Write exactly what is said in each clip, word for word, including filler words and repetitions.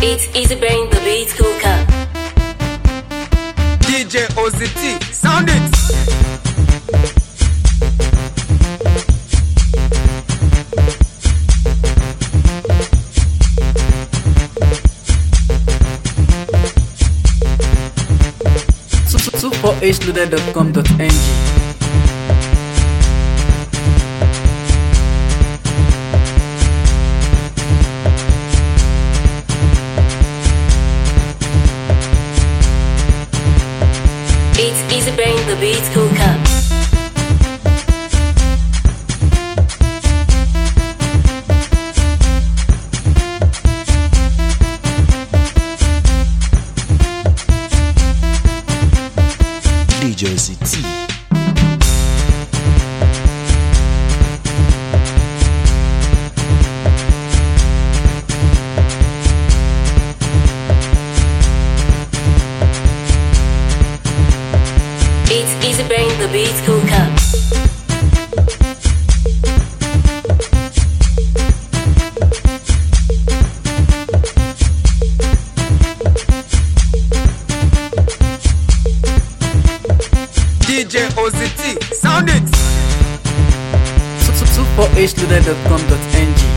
It's Easy Brain, the beat cooker. D J O Z T, sound it. super h loaded dot com dot n g. It's Easy Brain, the beat cooker. D J O Z T. It's Easy Brain, the beat cooker. D J O Z T, sound it. super h loaded dot com dot n g.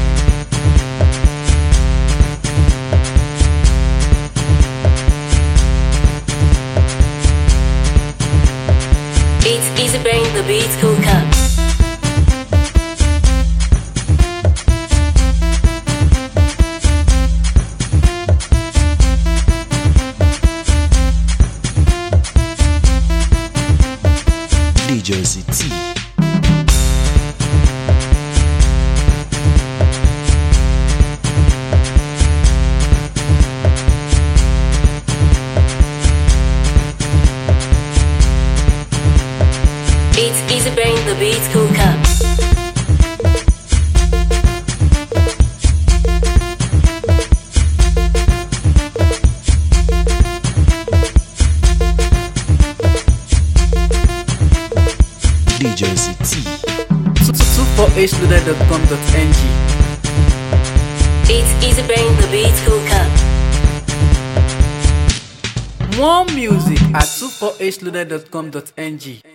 It's Easy Brain, the beat cooker. D J O Z T. It's Easy Brain, the beat cooker. D J O Z T. super h loaded dot com dot n g. It's Easy Brain, the beat cooker. More music at super h loaded dot com dot n g.